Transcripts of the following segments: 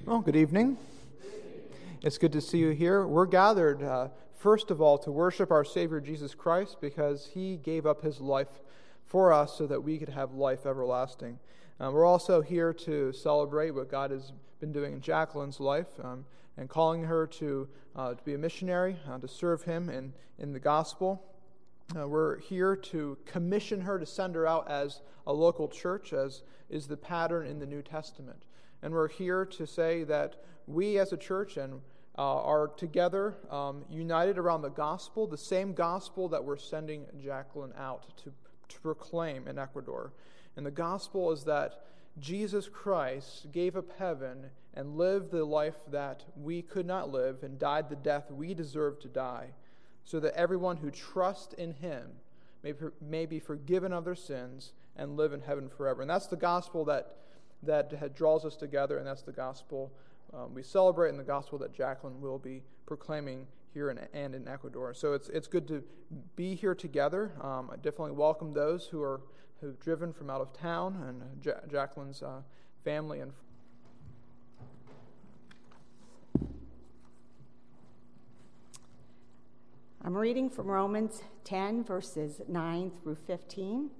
Well, good evening. It's good to see you here. We're gathered, first of all, to worship our Savior Jesus Christ because He gave up His life for us so that we could have life everlasting. We're also here to celebrate what God has been doing in Jacqueline's life and calling her to be a missionary, to serve Him in the gospel. We're here to commission her to send her out as a local church, as is the pattern in the New Testament. And we're here to say that we as a church are together, united around the gospel, the same gospel that we're sending Jacqueline out to proclaim in Ecuador. And the gospel is that Jesus Christ gave up heaven and lived the life that we could not live and died the death we deserve to die, so that everyone who trusts in Him may be forgiven of their sins and live in heaven forever. And that's the gospel that draws us together, and that's the gospel we celebrate, and the gospel that Jacqueline will be proclaiming here and in Ecuador. So it's good to be here together. I definitely welcome those who've driven from out of town, and Jacqueline's family and I'm reading from Romans 10, verses 9 through 15.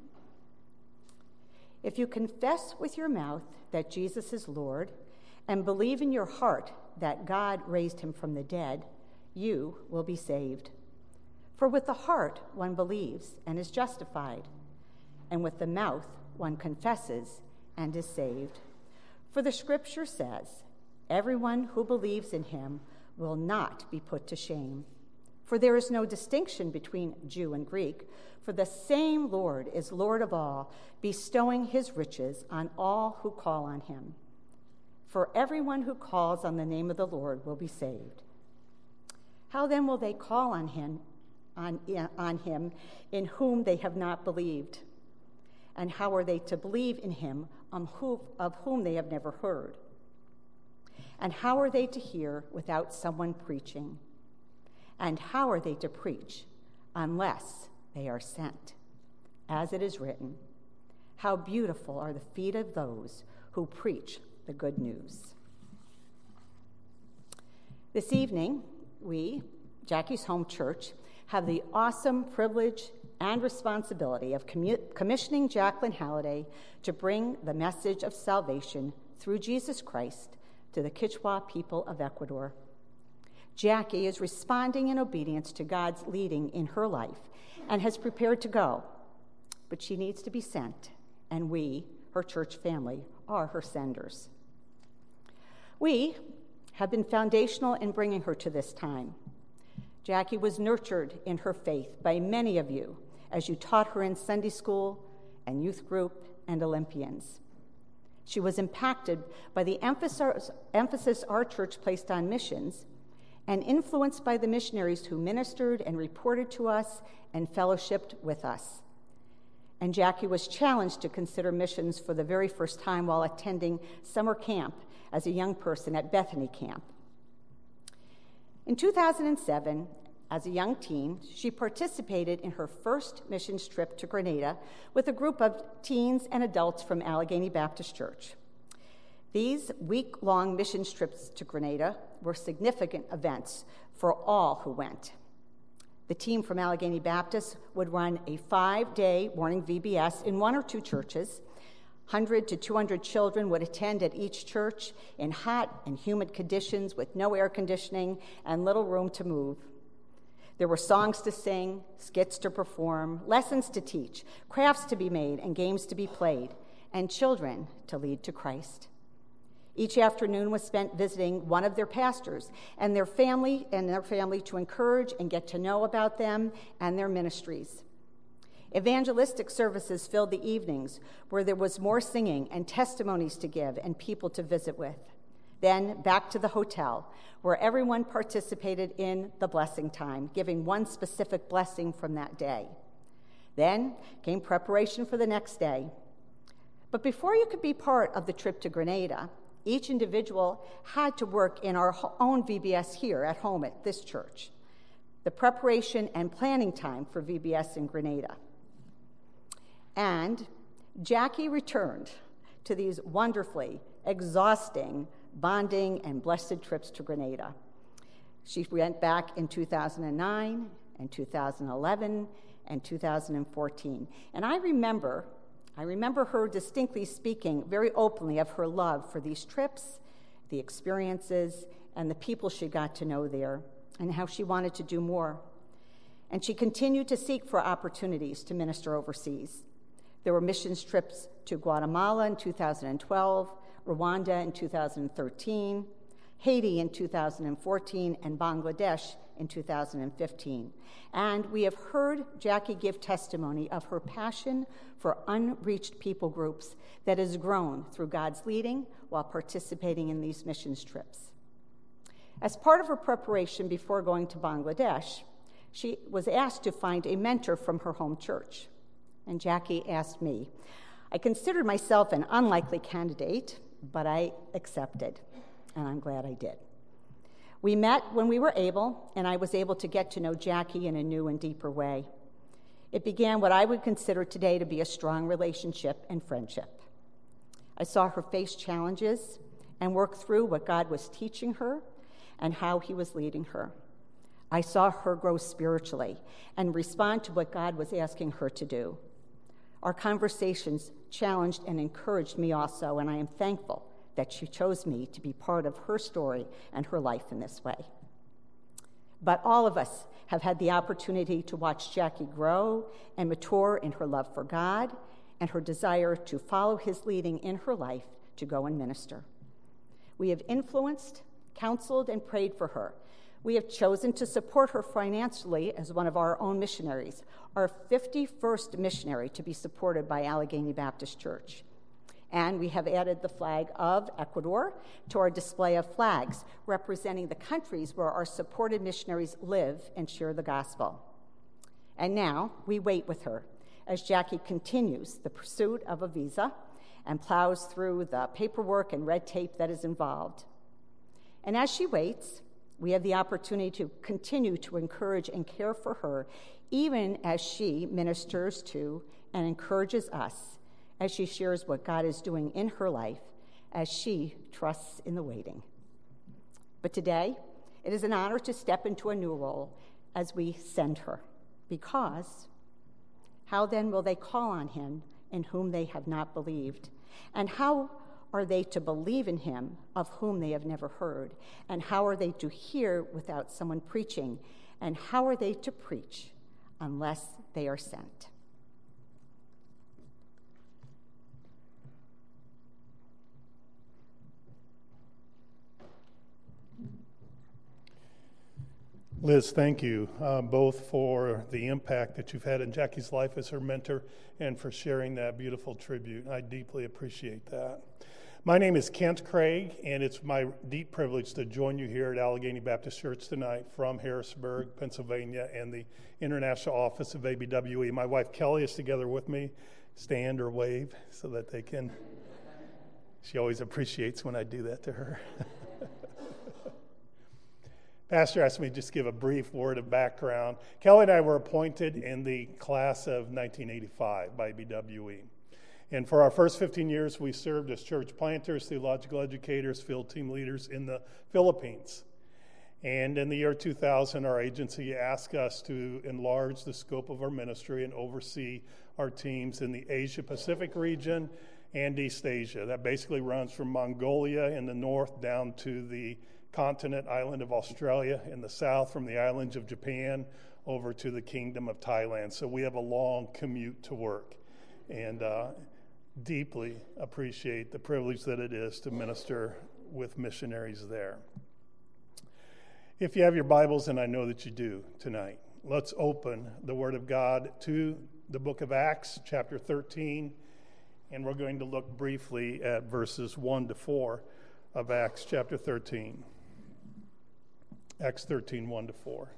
If you confess with your mouth that Jesus is Lord and believe in your heart that God raised him from the dead, you will be saved. For with the heart one believes and is justified, and with the mouth one confesses and is saved. For the scripture says, everyone who believes in him will not be put to shame. For there is no distinction between Jew and Greek, for the same Lord is Lord of all, bestowing his riches on all who call on him. For everyone who calls on the name of the Lord will be saved. How then will they call on him in whom they have not believed? And how are they to believe in him of whom they have never heard? And how are they to hear without someone preaching? And how are they to preach unless they are sent? As it is written, how beautiful are the feet of those who preach the good news. This evening, we, Jackie's Home Church, have the awesome privilege and responsibility of commissioning Jacqueline Halliday to bring the message of salvation through Jesus Christ to the Quechua people of Ecuador. Jackie is responding in obedience to God's leading in her life and has prepared to go, but she needs to be sent, and we, her church family, are her senders. We have been foundational in bringing her to this time. Jackie was nurtured in her faith by many of you as you taught her in Sunday school and youth group and Olympians. She was impacted by the emphasis our church placed on missions and influenced by the missionaries who ministered and reported to us and fellowshipped with us. And Jackie was challenged to consider missions for the very first time while attending summer camp as a young person at Bethany Camp. In 2007, as a young teen, she participated in her first missions trip to Grenada with a group of teens and adults from Allegheny Baptist Church. These week-long mission trips to Grenada were significant events for all who went. The team from Allegheny Baptist would run a 5-day morning VBS in one or two churches. 100 to 200 children would attend at each church in hot and humid conditions with no air conditioning and little room to move. There were songs to sing, skits to perform, lessons to teach, crafts to be made, and games to be played, and children to lead to Christ. Each afternoon was spent visiting one of their pastors and their family to encourage and get to know about them and their ministries. Evangelistic services filled the evenings where there was more singing and testimonies to give and people to visit with. Then back to the hotel where everyone participated in the blessing time, giving one specific blessing from that day. Then came preparation for the next day. But before you could be part of the trip to Grenada, each individual had to work in our own VBS here at home at this church, the preparation and planning time for VBS in Grenada. And Jackie returned to these wonderfully exhausting bonding, and blessed trips to Grenada. She went back in 2009 and 2011 and 2014. And I remember her distinctly speaking very openly of her love for these trips, the experiences, and the people she got to know there, and how she wanted to do more. And she continued to seek for opportunities to minister overseas. There were missions trips to Guatemala in 2012, Rwanda in 2013, Haiti in 2014, and Bangladesh in 2015. And we have heard Jackie give testimony of her passion for unreached people groups that has grown through God's leading while participating in these missions trips. As part of her preparation before going to Bangladesh, she was asked to find a mentor from her home church. And Jackie asked me. I considered myself an unlikely candidate, but I accepted, and I'm glad I did. We met when we were able, and I was able to get to know Jackie in a new and deeper way. It began what I would consider today to be a strong relationship and friendship. I saw her face challenges and work through what God was teaching her and how he was leading her. I saw her grow spiritually and respond to what God was asking her to do. Our conversations challenged and encouraged me also, and I am thankful that she chose me to be part of her story and her life in this way. But all of us have had the opportunity to watch Jackie grow and mature in her love for God and her desire to follow his leading in her life to go and minister. We have influenced, counseled, and prayed for her. We have chosen to support her financially as one of our own missionaries, our 51st missionary to be supported by Allegheny Baptist Church. And we have added the flag of Ecuador to our display of flags, representing the countries where our supported missionaries live and share the gospel. And now we wait with her as Jackie continues the pursuit of a visa and plows through the paperwork and red tape that is involved. And as she waits, we have the opportunity to continue to encourage and care for her, even as she ministers to and encourages us as she shares what God is doing in her life as she trusts in the waiting. But today, it is an honor to step into a new role as we send her, because how then will they call on him in whom they have not believed? And how are they to believe in him of whom they have never heard? And how are they to hear without someone preaching? And how are they to preach unless they are sent? Liz, thank you both for the impact that you've had in Jackie's life as her mentor and for sharing that beautiful tribute. I deeply appreciate that. My name is Kent Craig, and it's my deep privilege to join you here at Allegheny Baptist Church tonight from Harrisburg, Pennsylvania, and the International Office of ABWE. My wife Kelly is together with me. Stand or wave so that they can. She always appreciates when I do that to her. Pastor asked me to just give a brief word of background. Kelly and I were appointed in the class of 1985 by BWE. And for our first 15 years, we served as church planters, theological educators, field team leaders in the Philippines. And in the year 2000, our agency asked us to enlarge the scope of our ministry and oversee our teams in the Asia-Pacific region and East Asia. That basically runs from Mongolia in the north down to the continent island of Australia in the south, from the islands of Japan over to the kingdom of Thailand. So we have a long commute to work, and deeply appreciate the privilege that it is to minister with missionaries there. If you have your Bibles, and I know that you do tonight, let's open the Word of God to the book of Acts, chapter 13, and we're going to look briefly at verses 1 to 4 of Acts chapter 13. Acts 13, 1 to 4.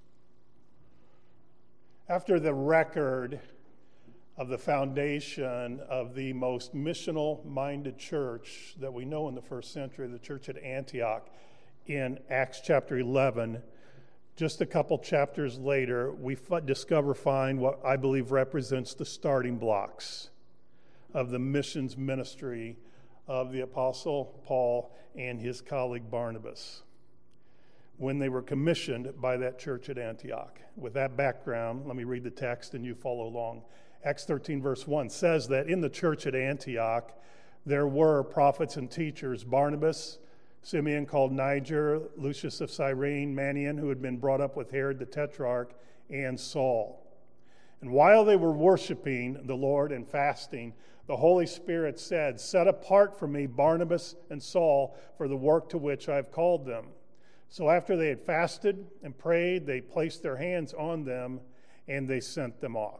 After the record of the foundation of the most missional-minded church that we know in the first century, the church at Antioch, in Acts chapter 11, just a couple chapters later, we find what I believe represents the starting blocks of the missions ministry of the Apostle Paul and his colleague Barnabas when they were commissioned by that church at Antioch. With that background, let me read the text and you follow along. Acts 13 verse 1 says that in the church at Antioch there were prophets and teachers, Barnabas, Simeon called Niger, Lucius of Cyrene, Manaen, who had been brought up with Herod the Tetrarch, and Saul. And while they were worshiping the Lord and fasting, the Holy Spirit said, "Set apart for me Barnabas and Saul for the work to which I have called them." So after they had fasted and prayed, they placed their hands on them and they sent them off.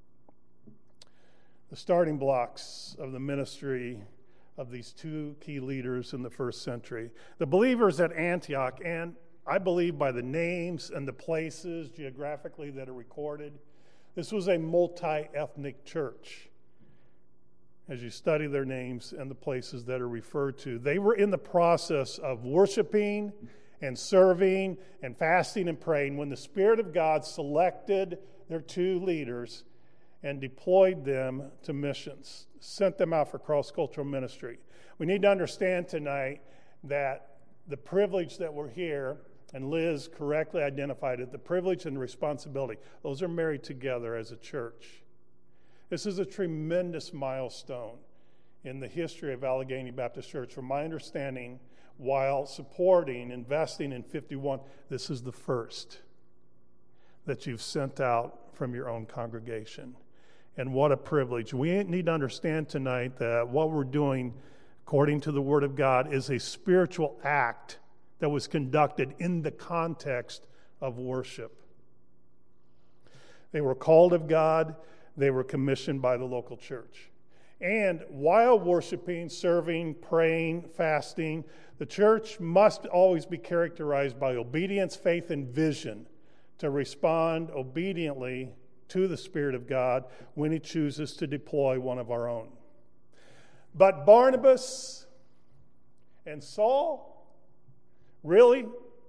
The starting blocks of the ministry of these two key leaders in the first century. The believers at Antioch, and I believe by the names and the places geographically that are recorded, this was a multi-ethnic church. As you study their names and the places that are referred to, they were in the process of worshiping and serving and fasting and praying when the Spirit of God selected their two leaders and deployed them to missions, sent them out for cross-cultural ministry. We need to understand tonight that the privilege that we're here, and Liz correctly identified it, the privilege and the responsibility, those are married together as a church. This is a tremendous milestone in the history of Allegheny Baptist Church. From my understanding, while supporting, investing in 51, this is the first that you've sent out from your own congregation. And what a privilege. We need to understand tonight that what we're doing, according to the Word of God, is a spiritual act that was conducted in the context of worship. They were called of God. They were commissioned by the local church. And while worshiping, serving, praying, fasting, the church must always be characterized by obedience, faith, and vision to respond obediently to the Spirit of God when He chooses to deploy one of our own. But Barnabas and Saul, really?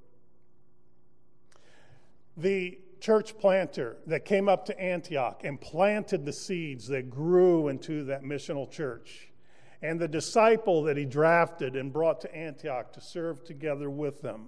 The church planter that came up to Antioch and planted the seeds that grew into that missional church, and the disciple that he drafted and brought to Antioch to serve together with them.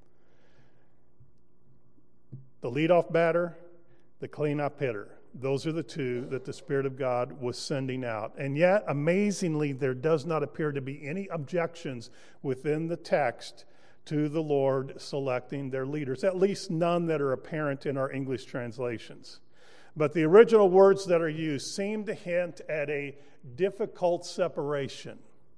The leadoff batter, the cleanup hitter. Those are the two that the Spirit of God was sending out. And yet, amazingly, there does not appear to be any objections within the text to the Lord selecting their leaders, at least none that are apparent in our English translations. But the original words that are used seem to hint at a difficult separation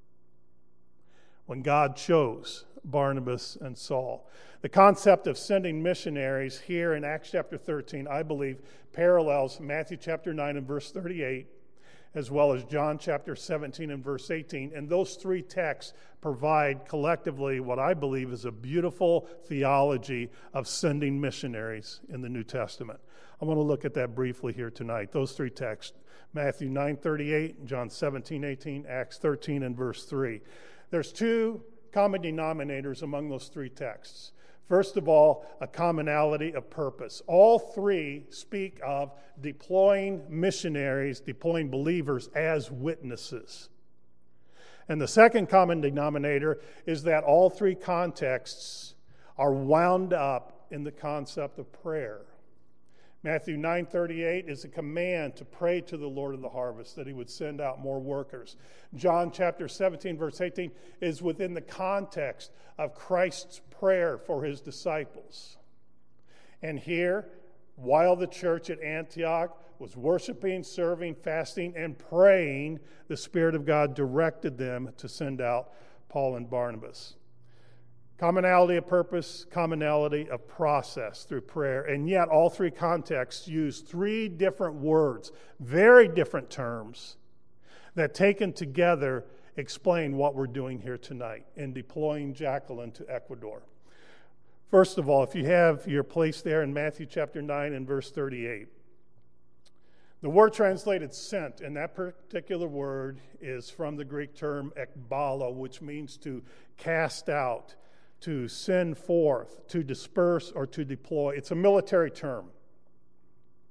when God chose Barnabas and Saul. The concept of sending missionaries here in Acts chapter 13, I believe, parallels Matthew chapter 9 and verse 38, as well as John chapter 17 and verse 18. And those three texts provide collectively what I believe is a beautiful theology of sending missionaries in the New Testament. I want to look at that briefly here tonight. Those three texts, Matthew 9:38, John 17:18, Acts 13 and verse 3. There's two common denominators among those three texts. First of all, a commonality of purpose. All three speak of deploying missionaries, deploying believers as witnesses. And the second common denominator is that all three contexts are wound up in the concept of prayer. Matthew 9:38 is a command to pray to the Lord of the harvest, that He would send out more workers. John chapter 17, verse 18 is within the context of Christ's prayer for His disciples. And here, while the church at Antioch was worshiping, serving, fasting, and praying, the Spirit of God directed them to send out Paul and Barnabas. Commonality of purpose, commonality of process through prayer. And yet all three contexts use three different words, very different terms, that taken together explain what we're doing here tonight in deploying Jacqueline to Ecuador. First of all, if you have your place there in Matthew chapter 9 and verse 38, the word translated sent, and that particular word is from the Greek term ekbalo, which means to cast out, to send forth, to disperse, or to deploy. It's a military term.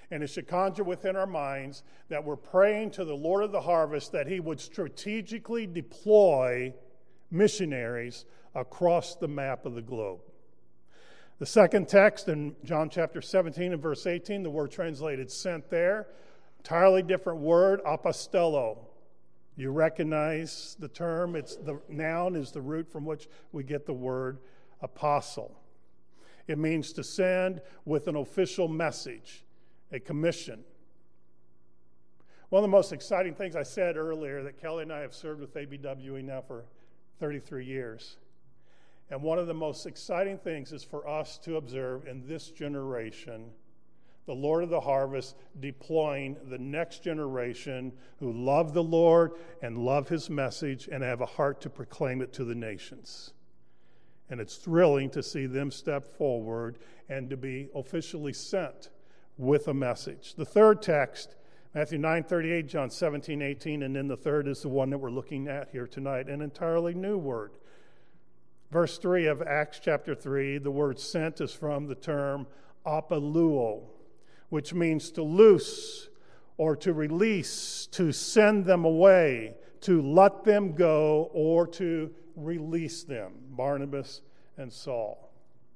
And it should conjure within our minds that we're praying to the Lord of the harvest that he would strategically deploy missionaries across the map of the globe. The second text in John chapter 17 and verse 18, the word translated sent there, entirely different word, apostello. You recognize the term. It's the noun is the root from which we get the word apostle. It means to send with an official message, a commission. One of the most exciting things I said earlier, that Kelly and I have served with ABWE now for 33 years. And one of the most exciting things is for us to observe in this generation the Lord of the harvest deploying the next generation who love the Lord and love his message and have a heart to proclaim it to the nations. And it's thrilling to see them step forward and to be officially sent with a message. The third text, Matthew 9:38, John 17:18, and then the third is the one that we're looking at here tonight, an entirely new word. Verse 3 of Acts chapter 3, the word sent is from the term apaluo, which means to loose or to release, to send them away, to let them go, or to release them, Barnabas and Saul.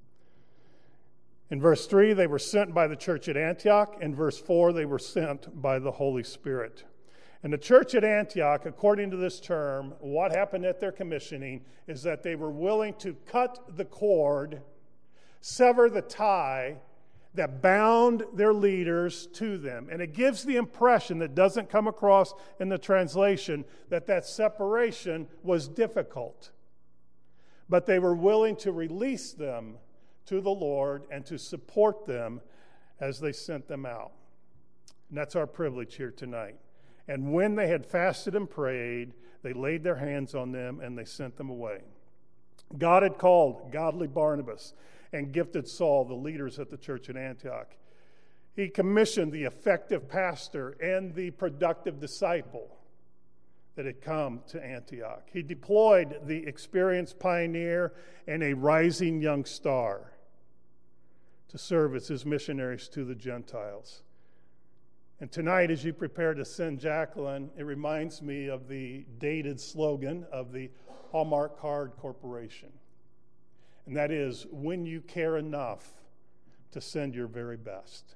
In verse 3, they were sent by the church at Antioch. In verse 4, they were sent by the Holy Spirit. And the church at Antioch, according to this term, what happened at their commissioning is that they were willing to cut the cord, sever the tie that bound their leaders to them. And it gives the impression that doesn't come across in the translation that separation was difficult. But they were willing to release them to the Lord and to support them as they sent them out. And that's our privilege here tonight. And when they had fasted and prayed, they laid their hands on them and they sent them away. God had called godly Barnabas and gifted Saul, the leaders at the church in Antioch. He commissioned the effective pastor and the productive disciple that had come to Antioch. He deployed the experienced pioneer and a rising young star to serve as his missionaries to the Gentiles. And tonight, as you prepare to send Jacqueline, it reminds me of the dated slogan of the Hallmark Card Corporation. And that is, when you care enough to send your very best.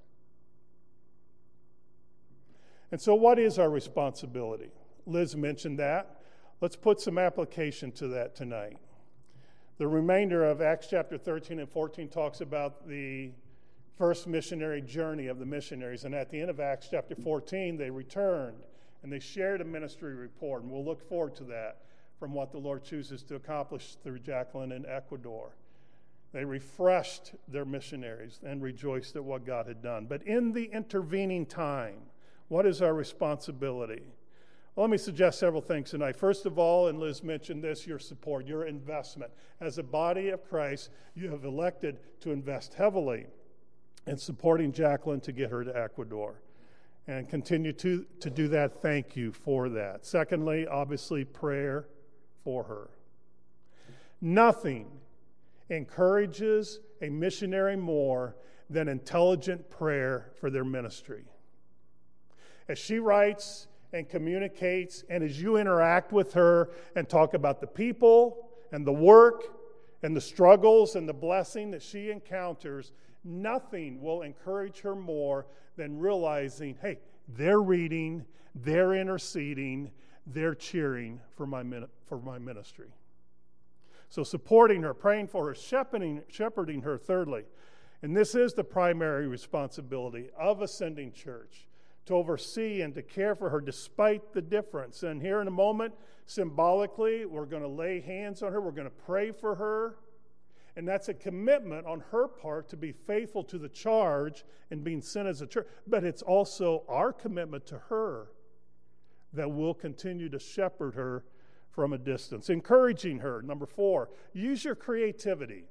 And so what is our responsibility? Liz mentioned that. Let's put some application to that tonight. The remainder of Acts chapter 13 and 14 talks about the first missionary journey of the missionaries. And at the end of Acts chapter 14, they returned and they shared a ministry report. And we'll look forward to that from what the Lord chooses to accomplish through Jacqueline in Ecuador. They refreshed their missionaries and rejoiced at what God had done. But in the intervening time, what is our responsibility? Well, let me suggest several things tonight. First of all, and Liz mentioned this, your support, your investment. As a body of Christ, you have elected to invest heavily in supporting Jacqueline to get her to Ecuador. And continue to do that. Thank you for that. Secondly, obviously, prayer for her. Nothing encourages a missionary more than intelligent prayer for their ministry. As she writes and communicates, and as you interact with her and talk about the people and the work and the struggles and the blessing that she encounters, nothing will encourage her more than realizing, hey, they're reading, they're interceding, they're cheering for my ministry. So supporting her, praying for her, shepherding her, thirdly. And this is the primary responsibility of Ascending Church, to oversee and to care for her despite the difference. And here in a moment, symbolically, we're going to lay hands on her. We're going to pray for her. And that's a commitment on her part to be faithful to the charge and being sent as a church. But it's also our commitment to her that we'll continue to shepherd her from a distance. Encouraging her, number 4, use your creativity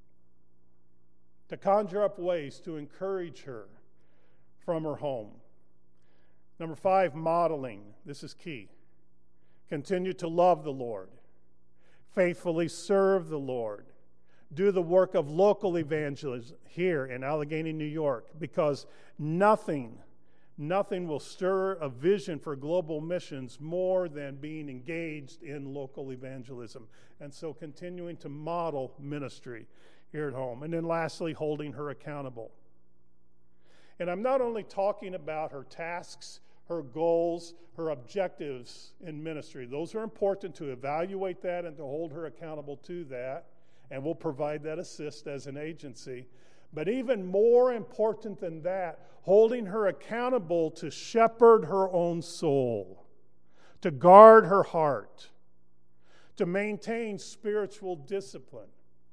to conjure up ways to encourage her from her home. Number 5, modeling. This is key. Continue to love the Lord. Faithfully serve the Lord. do the work of local evangelism here in Allegheny, New York, because nothing will stir a vision for global missions more than being engaged in local evangelism. And so continuing to model ministry here at home. And then lastly, holding her accountable. And I'm not only talking about her tasks, her goals, her objectives in ministry. Those are important to evaluate that and to hold her accountable to that. And we'll provide that assist as an agency. But even more important than that, holding her accountable to shepherd her own soul, to guard her heart, to maintain spiritual discipline.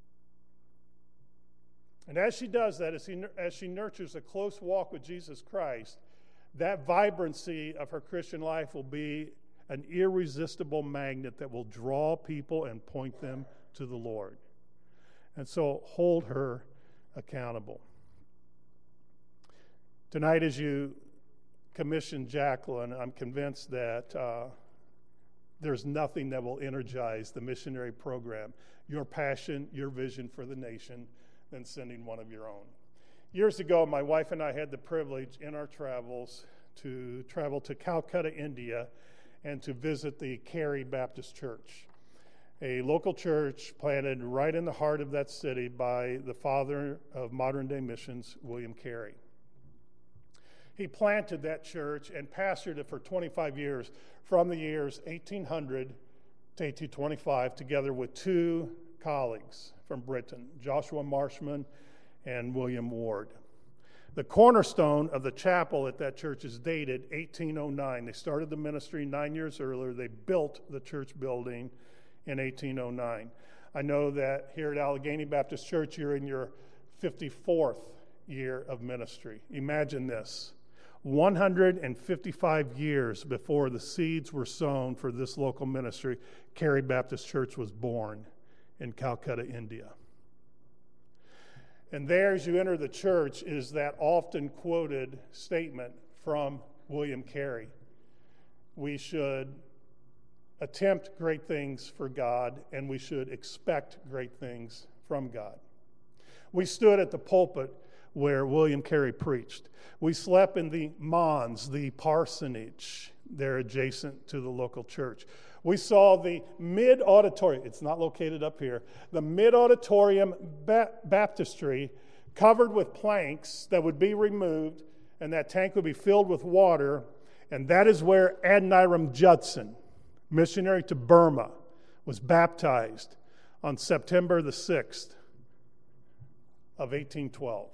And as she does that, as she nurtures a close walk with Jesus Christ, that vibrancy of her Christian life will be an irresistible magnet that will draw people and point them to the Lord. And so hold her accountable. Tonight, as you commission Jacqueline, I'm convinced that there's nothing that will energize the missionary program, your passion, your vision for the nation, than sending one of your own. Years ago, my wife and I had the privilege in our travels to travel to Calcutta, India, and to visit the Carey Baptist Church, a local church planted right in the heart of that city by the father of modern-day missions, William Carey. He planted that church and pastored it for 25 years, from the years 1800 to 1825, together with two colleagues from Britain, Joshua Marshman and William Ward. The cornerstone of the chapel at that church is dated 1809. They started the ministry 9 years earlier. They built the church building in 1809. I know that here at Allegheny Baptist Church, you're in your 54th year of ministry. Imagine this. 155 years before the seeds were sown for this local ministry, Carey Baptist Church was born in Calcutta, India. And there, as you enter the church, is that often quoted statement from William Carey. We should attempt great things for God, and we should expect great things from God. We stood at the pulpit where William Carey preached. We slept in the Mons, the parsonage, there adjacent to the local church. We saw the mid-auditorium, it's not located up here, the mid-auditorium baptistry covered with planks that would be removed, and that tank would be filled with water, and that is where Adoniram Judson, missionary to Burma, was baptized on September the 6th of 1812.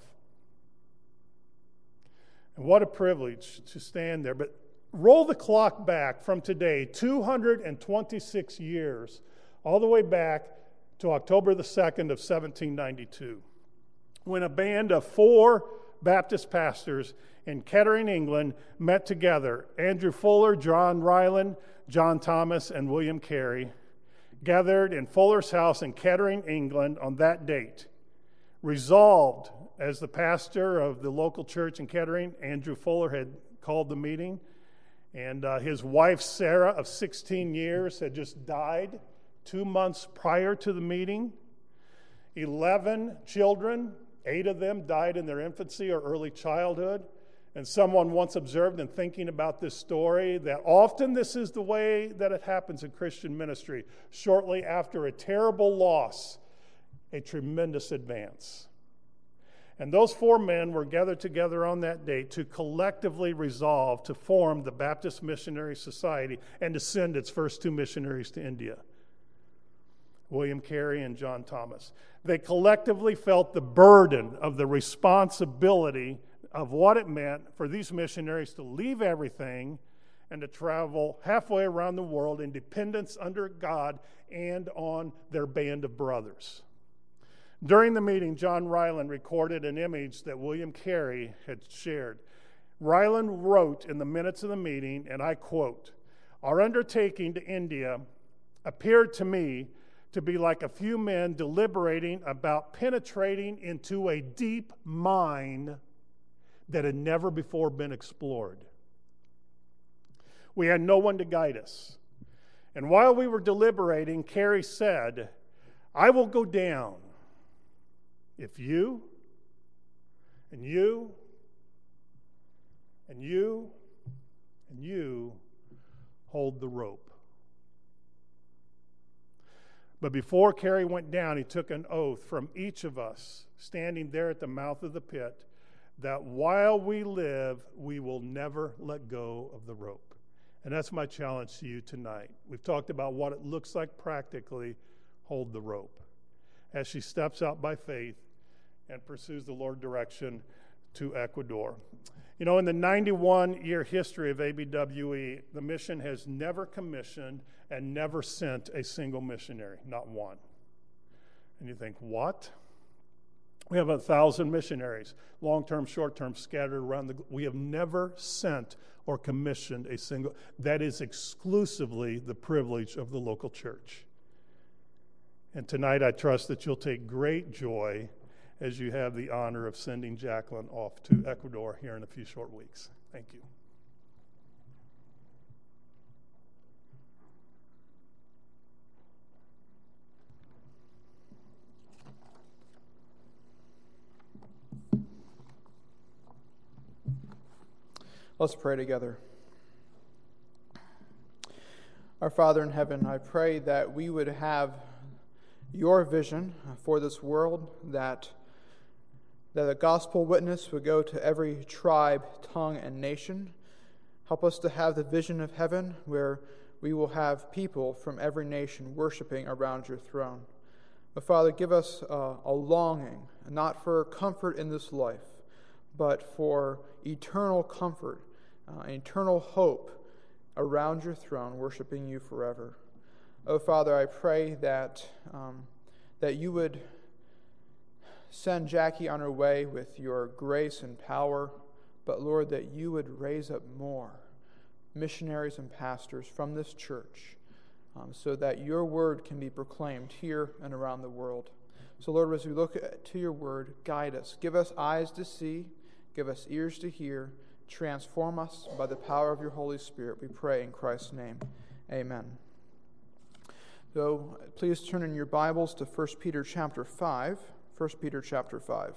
And what a privilege to stand there. But roll the clock back from today, 226 years, all the way back to October the 2nd of 1792, when a band of 4 Baptist pastors in Kettering, England, met together. Andrew Fuller, John Ryland, John Thomas, and William Carey gathered in Fuller's house in Kettering, England on that date, resolved, as the pastor of the local church in Kettering, Andrew Fuller had called the meeting, and his wife, Sarah, of 16 years, had just died 2 months prior to the meeting. 11 children, 8 of them died in their infancy or early childhood. And someone once observed in thinking about this story that often this is the way that it happens in Christian ministry. Shortly after a terrible loss, a tremendous advance. And those 4 men were gathered together on that date to collectively resolve to form the Baptist Missionary Society and to send its first 2 missionaries to India, William Carey and John Thomas. They collectively felt the burden of the responsibility of what it meant for these missionaries to leave everything and to travel halfway around the world in dependence under God and on their band of brothers. During the meeting, John Ryland recorded an image that William Carey had shared. Ryland wrote in the minutes of the meeting, and I quote, "Our undertaking to India appeared to me to be like a few men deliberating about penetrating into a deep mine that had never before been explored. We had no one to guide us. And while we were deliberating, Carey said, 'I will go down if you and you and you and you hold the rope. But before Kerry went down, he took an oath from each of us, standing there at the mouth of the pit, that while we live, we will never let go of the rope. And that's my challenge to you tonight. We've talked about what it looks like practically. Hold the rope. As she steps out by faith and pursues the Lord's direction to Ecuador. You know, in the 91-year history of ABWE, the mission has never commissioned and never sent a single missionary, not one. And you think, what? We have 1,000 missionaries, long-term, short-term, scattered around the globe. We have never sent or commissioned a single. That is exclusively the privilege of the local church. And tonight I trust that you'll take great joy as you have the honor of sending Jacqueline off to Ecuador here in a few short weeks. Thank you. Let's pray together. Our Father in heaven, I pray that we would have your vision for this world, that the gospel witness would go to every tribe, tongue, and nation. Help us to have the vision of heaven where we will have people from every nation worshiping around your throne. But Father, give us a longing, not for comfort in this life, but for eternal comfort, eternal hope around your throne, worshiping you forever. Oh, Father, I pray that you would send Jackie on her way with your grace and power, but, Lord, that you would raise up more missionaries and pastors from this church so that your word can be proclaimed here and around the world. So, Lord, as we look to your word, guide us. Give us eyes to see, give us ears to hear, transform us by the power of your Holy Spirit. We pray in Christ's name. Amen. So please turn in your Bibles to 1 Peter chapter 5. 1 Peter chapter 5.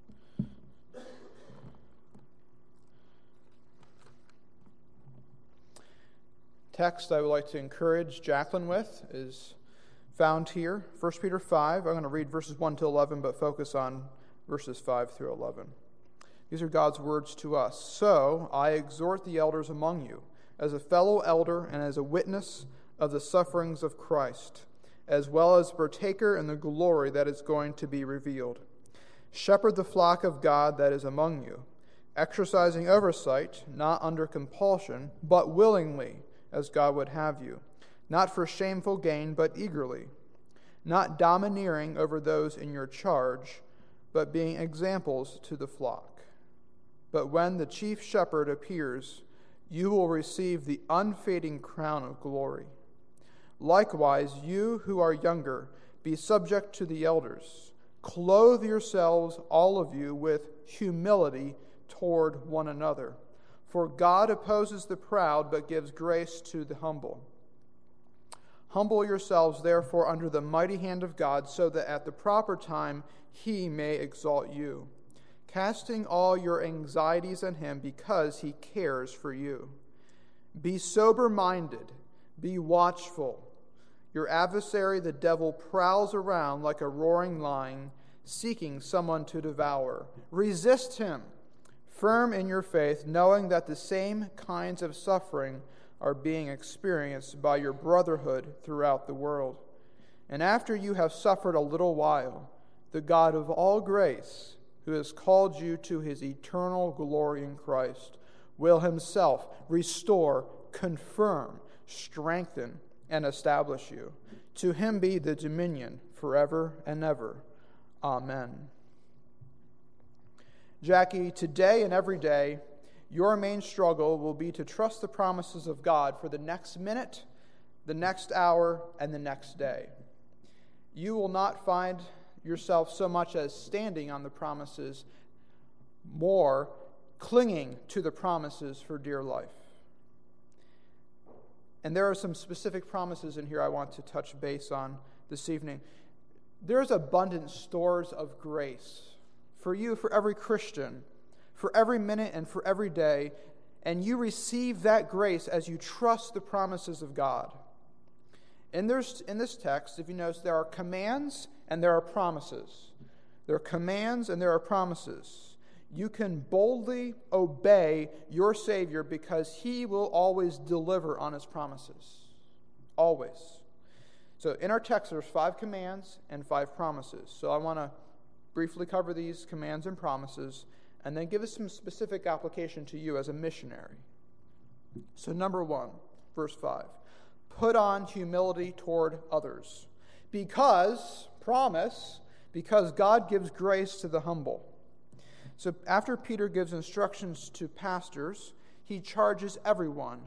Text I would like to encourage Jacqueline with is found here. 1 Peter 5. I'm going to read verses 1 to 11, but focus on verses 5 through 11. These are God's words to us. So I exhort the elders among you, as a fellow elder and as a witness of the sufferings of Christ, as well as partaker in the glory that is going to be revealed. Shepherd the flock of God that is among you, exercising oversight, not under compulsion, but willingly, as God would have you, not for shameful gain, but eagerly, not domineering over those in your charge, but being examples to the flock. But when the chief shepherd appears, you will receive the unfading crown of glory. Likewise, you who are younger, be subject to the elders. Clothe yourselves, all of you, with humility toward one another. For God opposes the proud, but gives grace to the humble. Humble yourselves, therefore, under the mighty hand of God, so that at the proper time he may exalt you, casting all your anxieties on him because he cares for you. Be sober-minded, be watchful. Your adversary, the devil, prowls around like a roaring lion, seeking someone to devour. Resist him, firm in your faith, knowing that the same kinds of suffering are being experienced by your brotherhood throughout the world. And after you have suffered a little while, the God of all grace, who has called you to his eternal glory in Christ, will himself restore, confirm, strengthen, and establish you. To him be the dominion forever and ever. Amen. Jackie, today and every day, your main struggle will be to trust the promises of God for the next minute, the next hour, and the next day. You will not find yourself so much as standing on the promises, more clinging to the promises for dear life. And there are some specific promises in here I want to touch base on this evening. there's abundant stores of grace for you, for every Christian, for every minute and for every day, and you receive that grace as you trust the promises of God. In this text, if you notice, there are commands and there are promises. There are commands and there are promises. You can boldly obey your Savior because He will always deliver on His promises. Always. So in our text, there's 5 commands and 5 promises. So I want to briefly cover these commands and promises and then give us some specific application to you as a missionary. So number 1, verse 5. Put on humility toward others. Because God gives grace to the humble. So after Peter gives instructions to pastors, he charges everyone,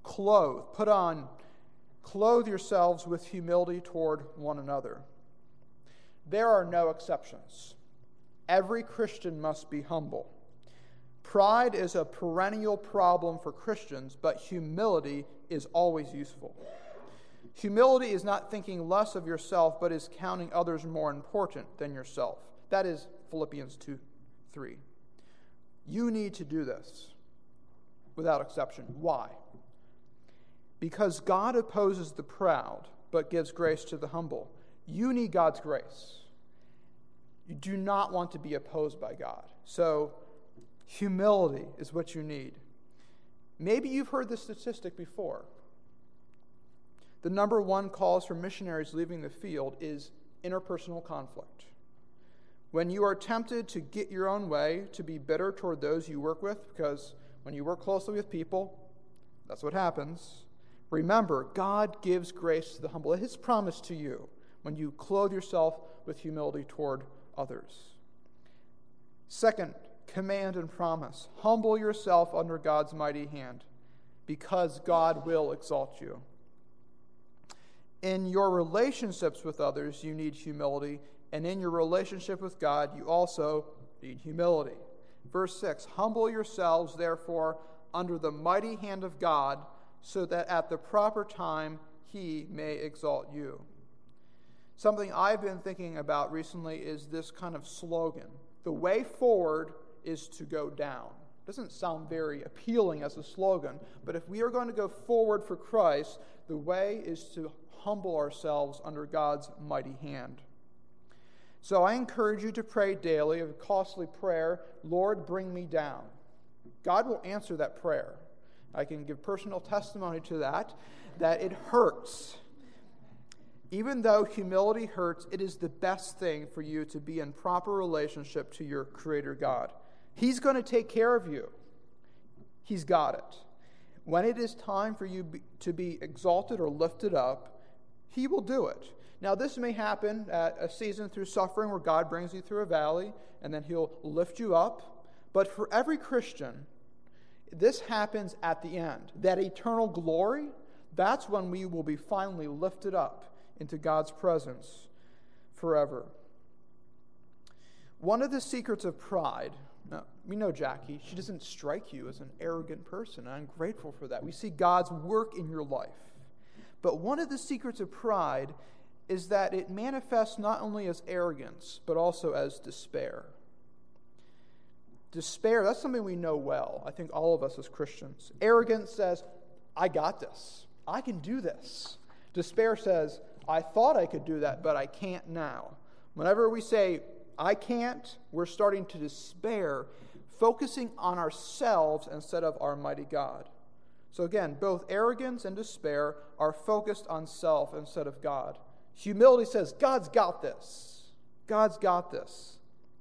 clothe yourselves with humility toward one another. There are no exceptions. Every Christian must be humble. Pride is a perennial problem for Christians, but humility is always useful. Humility is not thinking less of yourself, but is counting others more important than yourself. That is Philippians 2:3. You need to do this without exception. Why? Because God opposes the proud, but gives grace to the humble. You need God's grace. You do not want to be opposed by God. So, humility is what you need. Maybe you've heard this statistic before. The number 1 cause for missionaries leaving the field is interpersonal conflict. When you are tempted to get your own way, to be bitter toward those you work with, because when you work closely with people, that's what happens. Remember, God gives grace to the humble. His promise to you when you clothe yourself with humility toward others. Second, command and promise. Humble yourself under God's mighty hand, because God will exalt you. In your relationships with others, you need humility, and in your relationship with God, you also need humility. Verse 6, humble yourselves, therefore, under the mighty hand of God, so that at the proper time He may exalt you. Something I've been thinking about recently is this kind of slogan. The way forward is to go down. Doesn't sound very appealing as a slogan, but if we are going to go forward for Christ, the way is to humble ourselves under God's mighty hand. So I encourage you to pray daily a costly prayer, Lord, bring me down. God will answer that prayer. I can give personal testimony to that it hurts. Even though humility hurts, it is the best thing for you to be in proper relationship to your Creator God. He's going to take care of you. He's got it. When it is time for you to be exalted or lifted up, He will do it. Now, this may happen at a season through suffering where God brings you through a valley, and then He'll lift you up. But for every Christian, this happens at the end. That eternal glory, that's when we will be finally lifted up into God's presence forever. One of the secrets of pride, now, we know Jackie, she doesn't strike you as an arrogant person, and I'm grateful for that. We see God's work in your life. But one of the secrets of pride is that it manifests not only as arrogance, but also as despair. Despair, that's something we know well, I think all of us as Christians. Arrogance says, I got this. I can do this. Despair says, I thought I could do that, but I can't now. Whenever we say, I can't, we're starting to despair, focusing on ourselves instead of our mighty God. So again, both arrogance and despair are focused on self instead of God. Humility says, God's got this. God's got this.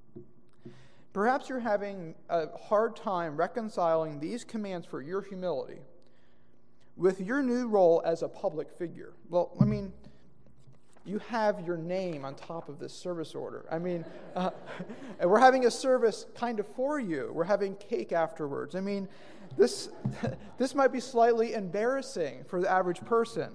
Perhaps you're having a hard time reconciling these commands for your humility with your new role as a public figure. Well, I mean, you have your name on top of this service order. I mean, and we're having a service kind of for you. We're having cake afterwards. I mean, this might be slightly embarrassing for the average person.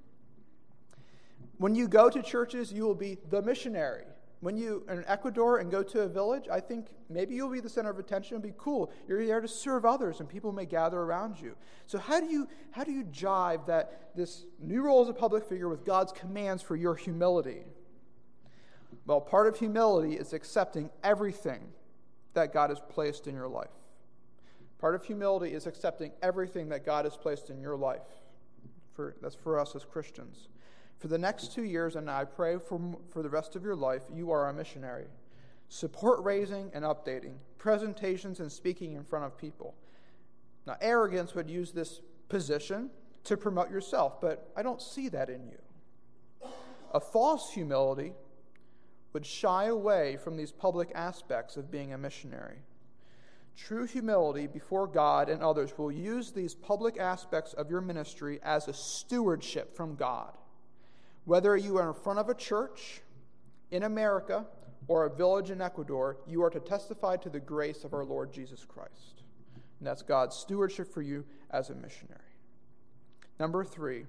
When you go to churches, you will be the missionary. When you are in Ecuador and go to a village, I think maybe you'll be the center of attention. It'll be cool. You're there to serve others, and people may gather around you. So how do you jive that this new role as a public figure with God's commands for your humility? Well, part of humility is accepting everything that God has placed in your life. Part of humility is accepting everything that God has placed in your life. That's for us as Christians. For the next 2 years, and I pray for the rest of your life, you are a missionary. Support raising and updating, presentations and speaking in front of people. Now, arrogance would use this position to promote yourself, but I don't see that in you. A false humility would shy away from these public aspects of being a missionary. True humility before God and others will use these public aspects of your ministry as a stewardship from God. Whether you are in front of a church in America or a village in Ecuador, you are to testify to the grace of our Lord Jesus Christ. And that's God's stewardship for you as a missionary. Number 3,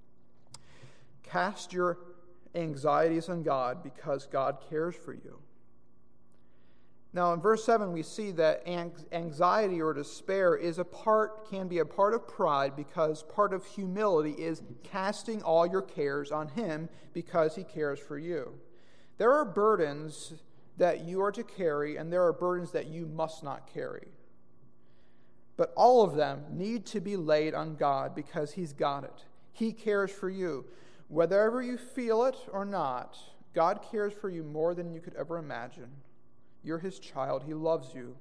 cast your anxieties on God because God cares for you. Now, in verse 7, we see that anxiety or despair can be a part of pride, because part of humility is casting all your cares on Him because He cares for you. There are burdens that you are to carry, and there are burdens that you must not carry. But all of them need to be laid on God because He's got it. He cares for you. Whether you feel it or not, God cares for you more than you could ever imagine. You're His child. He loves you.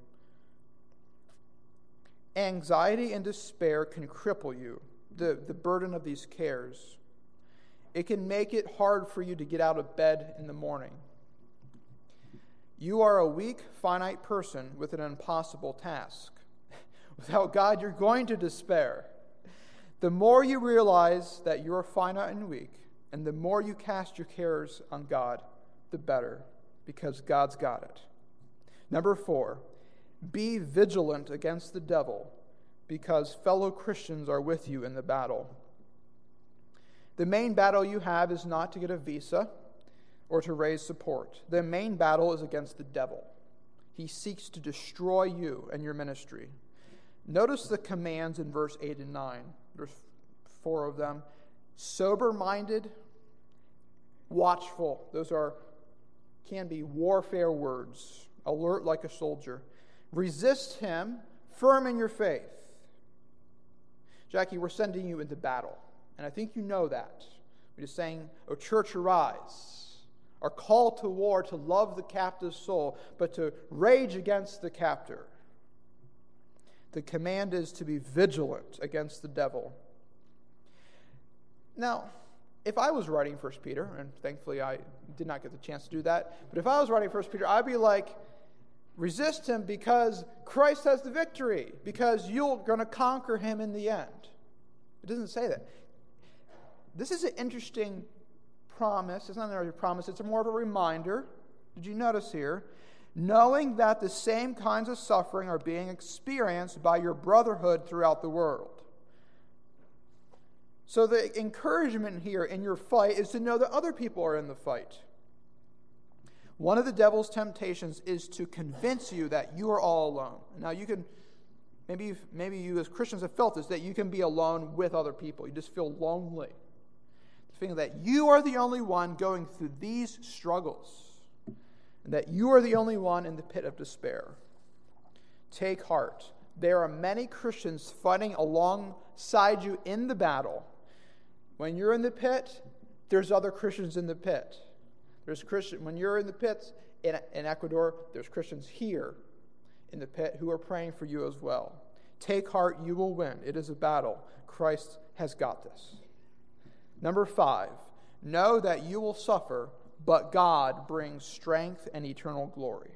Anxiety and despair can cripple you, the burden of these cares. It can make it hard for you to get out of bed in the morning. You are a weak, finite person with an impossible task. Without God, you're going to despair. The more you realize that you're finite and weak, and the more you cast your cares on God, the better, because God's got it. Number 4, be vigilant against the devil, because fellow Christians are with you in the battle. The main battle you have is not to get a visa or to raise support. The main battle is against the devil. He seeks to destroy you and your ministry. Notice the commands in verse 8 and 9. There's 4 of them. Sober-minded, watchful. Those can be warfare words. Alert like a soldier. Resist him, firm in your faith. Jackie, we're sending you into battle. And I think you know that. We're just saying, "O church, arise." Our call to war, to love the captive soul, but to rage against the captor. The command is to be vigilant against the devil. Now, if I was writing 1 Peter, and thankfully I did not get the chance to do that, but if I was writing 1 Peter, I'd be like, resist him because Christ has the victory, because you're going to conquer him in the end. It doesn't say that. This is an interesting promise. It's not an promise, it's more of a reminder. Did you notice here? Knowing that the same kinds of suffering are being experienced by your brotherhood throughout the world. So the encouragement here in your fight is to know that other people are in the fight. One of the devil's temptations is to convince you that you are all alone. Now you can, maybe you as Christians have felt this, that you can be alone with other people. You just feel lonely. The feeling that you are the only one going through these struggles. And that you are the only one in the pit of despair. Take heart. There are many Christians fighting alongside you in the battle. When you're in the pit, there's other Christians in the pit. When you're in the pits in Ecuador, there's Christians here in the pit who are praying for you as well. Take heart, you will win. It is a battle. Christ has got this. Number 5, know that you will suffer, but God brings strength and eternal glory.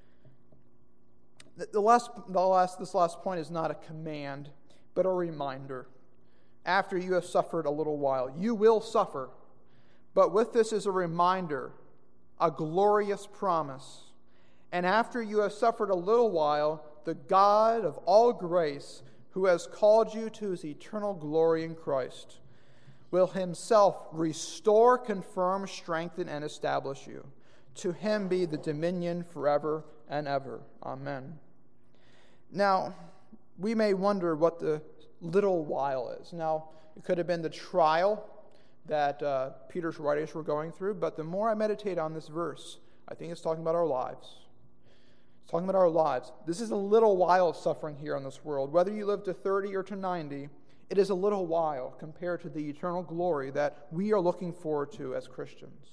This last point is not a command, but a reminder. After you have suffered a little while, you will suffer. But with this is a reminder, a glorious promise. And after you have suffered a little while, the God of all grace, who has called you to his eternal glory in Christ, will himself restore, confirm, strengthen, and establish you. To him be the dominion forever and ever. Amen. Now, we may wonder what the little while is. Now, it could have been the trial that Peter's writers were going through, but the more I meditate on this verse, I think it's talking about our lives. It's talking about our lives. This is a little while of suffering here on this world. Whether you live to 30 or to 90, it is a little while compared to the eternal glory that we are looking forward to as Christians.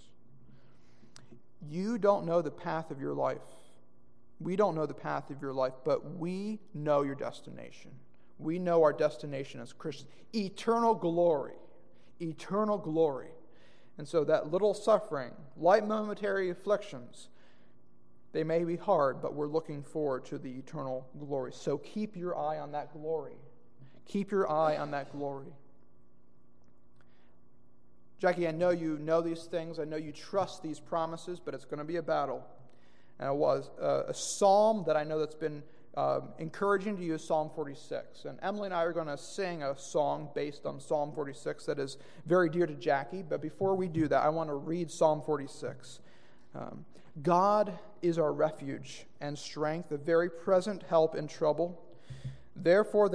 You don't know the path of your life. We don't know the path of your life, but we know your destination. We know our destination as Christians. Eternal glory. Eternal glory. And so that little suffering, light momentary afflictions, they may be hard, but we're looking forward to the eternal glory. So keep your eye on that glory. Keep your eye on that glory. Jackie, I know you know these things. I know you trust these promises, but it's going to be a battle. And it was a psalm that I know that's been encouraging to you is Psalm 46. And Emily and I are going to sing a song based on Psalm 46 that is very dear to Jackie. But before we do that, I want to read Psalm 46. God is our refuge and strength, a very present help in trouble. Therefore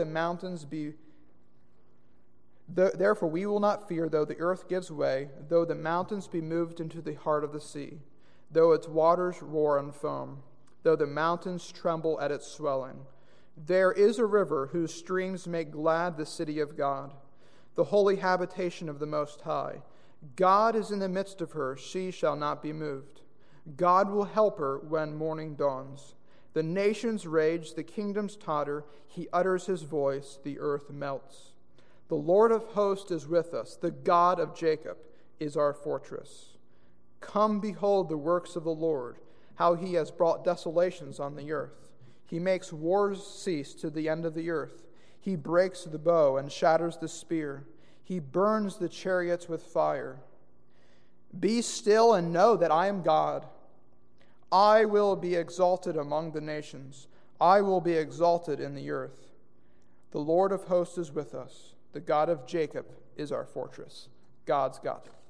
we will not fear, though the earth gives way, though the mountains be moved into the heart of the sea, though its waters roar and foam, though the mountains tremble at its swelling. There is a river whose streams make glad the city of God, the holy habitation of the Most High. God is in the midst of her, she shall not be moved. God will help her when morning dawns. The nations rage, the kingdoms totter, he utters his voice, the earth melts. The Lord of hosts is with us, the God of Jacob is our fortress. Come behold the works of the Lord, how he has brought desolations on the earth. He makes wars cease to the end of the earth. He breaks the bow and shatters the spear. He burns the chariots with fire. Be still and know that I am God. I will be exalted among the nations. I will be exalted in the earth. The Lord of hosts is with us. The God of Jacob is our fortress. God's got it.